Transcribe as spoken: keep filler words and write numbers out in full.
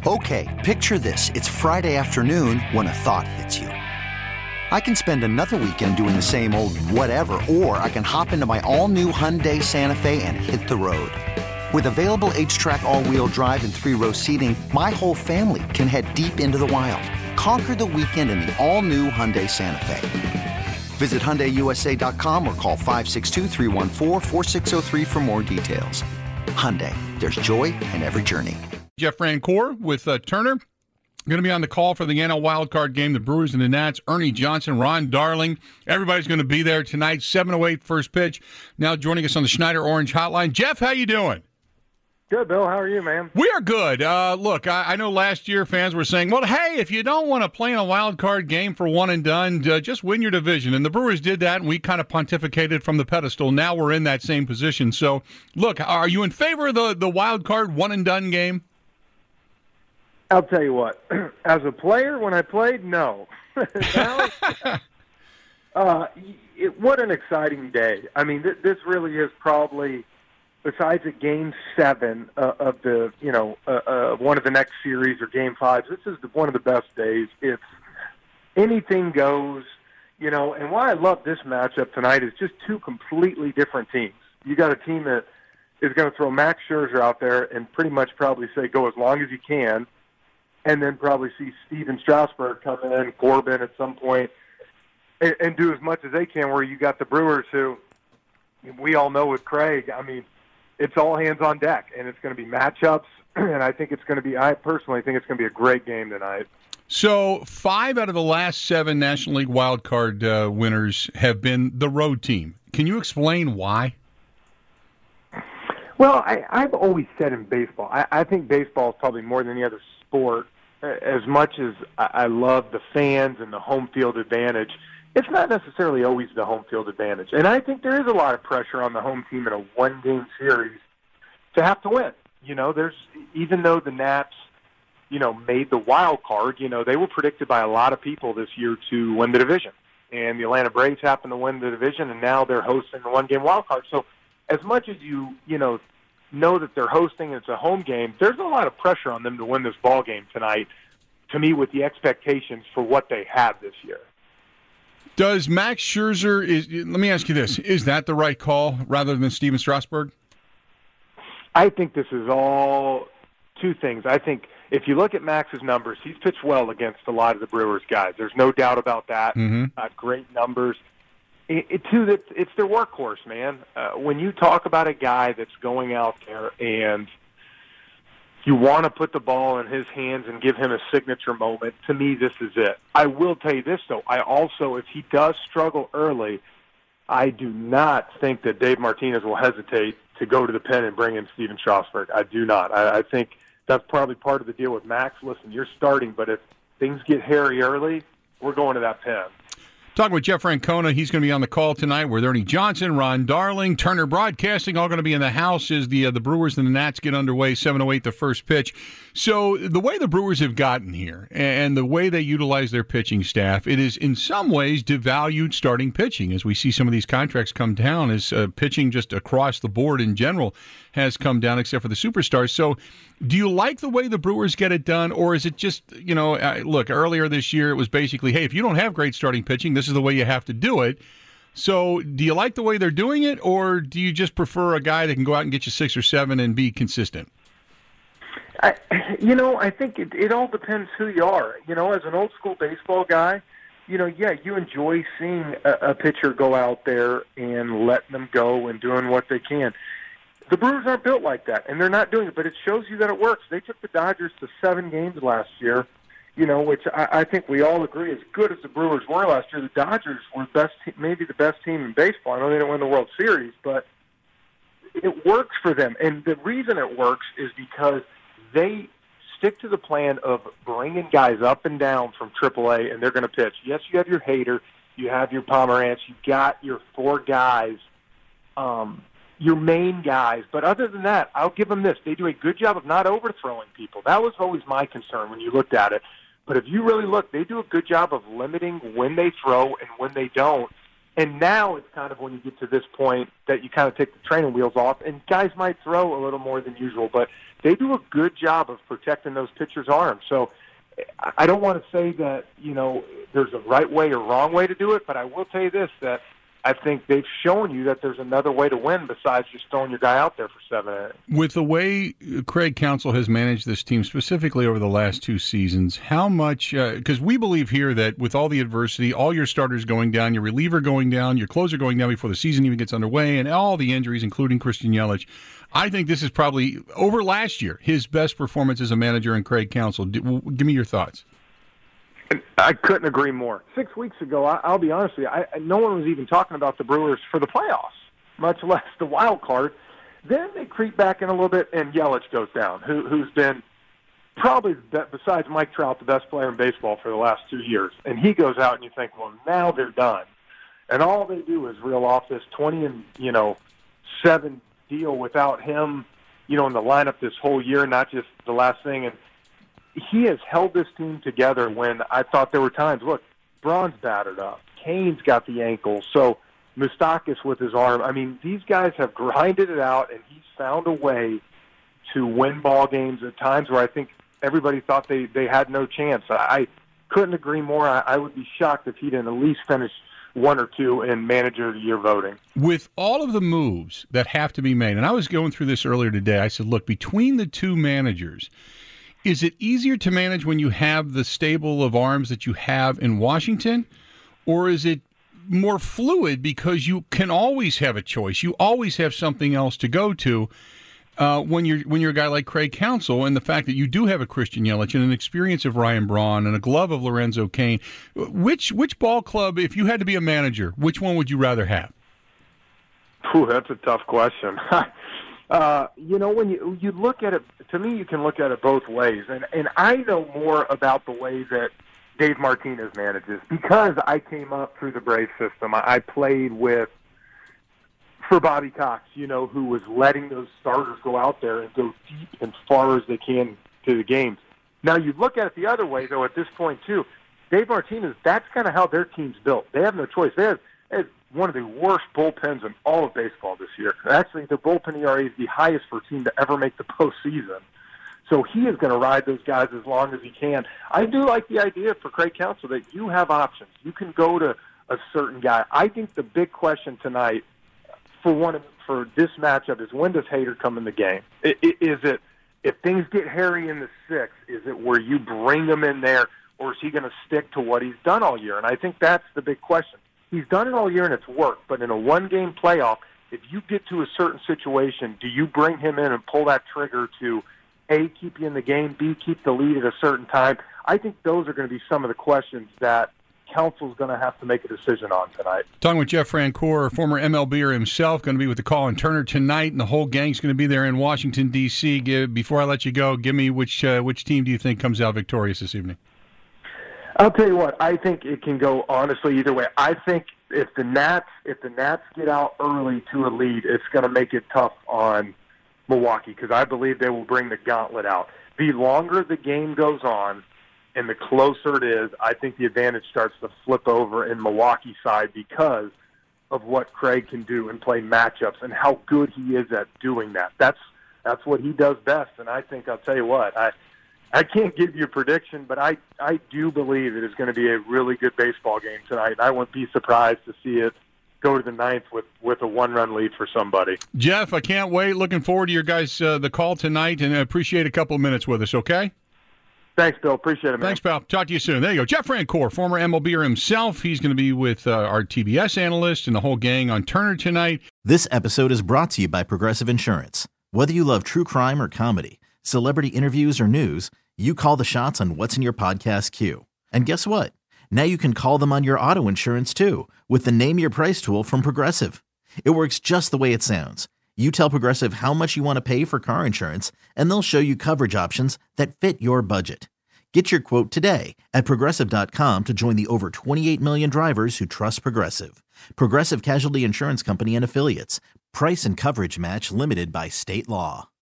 Okay, picture this. It's Friday afternoon when a thought hits you. I can spend another weekend doing the same old whatever, or I can hop into my all-new Hyundai Santa Fe and hit the road. With available H-Track all-wheel drive and three-row seating, my whole family can head deep into the wild. Conquer the weekend in the all-new Hyundai Santa Fe. Visit Hyundai U S A dot com or call five six two, three one four, four six zero three for more details. Hyundai, there's joy in every journey. Jeff Francoeur with uh, Turner. Going to be on the call for the N L wildcard game, the Brewers and the Nats. Ernie Johnson, Ron Darling. Everybody's going to be there tonight, seven oh eight first pitch. Now joining us on the Schneider Orange Hotline. Jeff, how you doing? Good, Bill. How are you, man? We are good. Uh, look, I, I know last year fans were saying, well, hey, if you don't want to play in a wild card game for one and done, uh, just win your division. And the Brewers did that, and we kind of pontificated from the pedestal. Now we're in that same position. So, look, are you in favor of the, the wild card one and done game? I'll tell you what. As a player, when I played, no. now, uh, it, what an exciting day. I mean, th- this really is probably, besides a game seven uh, of the, you know, uh, uh, one of the next series or game five, this is the, one of the best days. It's anything goes, you know, and why I love this matchup tonight is just two completely different teams. You got a team that is going to throw Max Scherzer out there and pretty much probably say, go as long as you can, and then probably see Steven Strasburg come in, Corbin at some point, and, and do as much as they can, where you got the Brewers who, we all know with Craig, I mean, it's all hands on deck, and it's going to be matchups, and I think it's going to be, I personally think it's going to be a great game tonight. So five out of the last seven National League wild card uh, winners have been the road team. Can you explain why? Well, I, I've always said in baseball, I, I think baseball is probably more than any other sport, as much as I love the fans and the home field advantage, it's not necessarily always the home field advantage. And I think there is a lot of pressure on the home team in a one-game series to have to win. You know, there's, even though the Nats, you know, made the wild card, you know, they were predicted by a lot of people this year to win the division. And the Atlanta Braves happened to win the division, and now they're hosting the one-game wild card. So as much as you, you know, know that they're hosting and it's a home game, there's a lot of pressure on them to win this ball game tonight, to me, with the expectations for what they have this year. Does Max Scherzer, is, let me ask you this, is that the right call rather than Steven Strasburg? I think this is all two things. I think if you look at Max's numbers, he's pitched well against a lot of the Brewers guys. There's no doubt about that. Mm-hmm. Uh, great numbers. It, it, too, that it's their workhorse, man. Uh, when you talk about a guy that's going out there and you want to put the ball in his hands and give him a signature moment, to me, this is it. I will tell you this, though. I also, if he does struggle early, I do not think that Dave Martinez will hesitate to go to the pen and bring in Steven Strasburg. I do not. I, I think that's probably part of the deal with Max. Listen, you're starting, but if things get hairy early, we're going to that pen. Talking with Jeff Francona, he's going to be on the call tonight with Ernie Johnson, Ron Darling, Turner Broadcasting, all going to be in the house as the uh, the Brewers and the Nats get underway, seven oh eight the first pitch. So the way the Brewers have gotten here and the way they utilize their pitching staff, it is in some ways devalued starting pitching. As we see some of these contracts come down, as uh, pitching just across the board in general has come down, except for the superstars. So do you like the way the Brewers get it done, or is it just, you know, uh, look, earlier this year it was basically, hey, if you don't have great starting pitching, this is the way you have to do it. So do you like the way they're doing it, or do you just prefer a guy that can go out and get you six or seven and be consistent? I, you know, I think it, it all depends who you are. You know, as an old school baseball guy, you know, yeah, you enjoy seeing a, a pitcher go out there and letting them go and doing what they can. The Brewers aren't built like that, and they're not doing it, but it shows you that it works. They took the Dodgers to seven games last year, you know, which I, I think we all agree, as good as the Brewers were last year, the Dodgers were best, maybe the best team in baseball. I know they didn't win the World Series, but it works for them. And the reason it works is because they stick to the plan of bringing guys up and down from triple A, and they're going to pitch. Yes, you have your Hader, you have your Pomerantz, you got your four guys, um, your main guys. But other than that, I'll give them this. They do a good job of not overthrowing people. That was always my concern when you looked at it. But if you really look, they do a good job of limiting when they throw and when they don't. And now it's kind of when you get to this point that you kind of take the training wheels off, and guys might throw a little more than usual. But they do a good job of protecting those pitchers' arms. So I don't want to say that, you know, there's a right way or wrong way to do it, but I will tell you this, that I think they've shown you that there's another way to win besides just throwing your guy out there for seven innings. With the way Craig Counsell has managed this team, specifically over the last two seasons, how much, because uh, we believe here that with all the adversity, all your starters going down, your reliever going down, your closer going down before the season even gets underway, and all the injuries, including Christian Yelich, I think this is probably, over last year, his best performance as a manager in Craig Counsell. Give me your thoughts. I couldn't agree more. Six weeks ago, I, I'll be honest with you, I, no one was even talking about the Brewers for the playoffs, much less the wild card. Then they creep back in a little bit, and Yelich goes down, who, who's been probably, besides Mike Trout, the best player in baseball for the last two years. And he goes out, and you think, well, now they're done. And all they do is reel off this twenty and, you know, seven deal without him, you know, in the lineup this whole year, not just the last thing. And he has held this team together when I thought there were times, look, Braun's battered up. Kane's got the ankle. So Moustakas with his arm. I mean, these guys have grinded it out, and he's found a way to win ball games at times where I think everybody thought they, they had no chance. I, I couldn't agree more. I, I would be shocked if he didn't at least finish one or two in Manager of the Year voting. With all of the moves that have to be made, and I was going through this earlier today, I said, look, between the two managers, is it easier to manage when you have the stable of arms that you have in Washington, or is it more fluid because you can always have a choice? You always have something else to go to uh, when you're when you're a guy like Craig Counsell, and the fact that you do have a Christian Yelich and an experience of Ryan Braun and a glove of Lorenzo Cain. Which which ball club, if you had to be a manager, which one would you rather have? Ooh, that's a tough question. Uh, you know, when you you look at it, to me, you can look at it both ways. And, and I know more about the way that Dave Martinez manages because I came up through the Braves system. I, I played with, for Bobby Cox, you know, who was letting those starters go out there and go deep as far as they can to the games. Now, you look at it the other way, though, at this point, too. Dave Martinez, that's kind of how their team's built. They have no choice. They have, they have one of the worst bullpens in all of baseball this year. Actually, the bullpen E R A is the highest for a team to ever make the postseason. So he is going to ride those guys as long as he can. I do like the idea for Craig Counsell that you have options. You can go to a certain guy. I think the big question tonight for one for this matchup is, when does Hader come in the game? Is it, if things get hairy in the sixth, is it where you bring him in there, or is he going to stick to what he's done all year? And I think that's the big question. He's done it all year and it's worked, but in a one-game playoff, if you get to a certain situation, do you bring him in and pull that trigger to, A, keep you in the game, B, keep the lead at a certain time? I think those are going to be some of the questions that Counsell's going to have to make a decision on tonight. Talking with Jeff Francoeur, former M L B'er himself, going to be with the Colin Turner tonight, and the whole gang's going to be there in Washington, D C Give, before I let you go, give me which uh, which team do you think comes out victorious this evening? I'll tell you what, I think it can go honestly either way. I think if the Nats if the Nats get out early to a lead, it's going to make it tough on Milwaukee, because I believe they will bring the gauntlet out. The longer the game goes on and the closer it is, I think the advantage starts to flip over in Milwaukee's side because of what Craig can do and play matchups and how good he is at doing that. That's that's what he does best, and I think, I'll tell you what, I I can't give you a prediction, but I, I do believe it is going to be a really good baseball game tonight. I wouldn't be surprised to see it go to the ninth with, with a one-run lead for somebody. Jeff, I can't wait. Looking forward to your guys' uh, the call tonight, and I appreciate a couple of minutes with us, okay? Thanks, Bill. Appreciate it, man. Thanks, pal. Talk to you soon. There you go. Jeff Francoeur, former M L B'er himself. He's going to be with uh, our T B S analyst and the whole gang on Turner tonight. This episode is brought to you by Progressive Insurance. Whether you love true crime or comedy, celebrity interviews or news, you call the shots on what's in your podcast queue. And guess what? Now you can call them on your auto insurance too with the Name Your Price tool from Progressive. It works just the way it sounds. You tell Progressive how much you want to pay for car insurance, and they'll show you coverage options that fit your budget. Get your quote today at Progressive dot com to join the over twenty-eight million drivers who trust Progressive. Progressive Casualty Insurance Company and Affiliates. Price and coverage match limited by state law.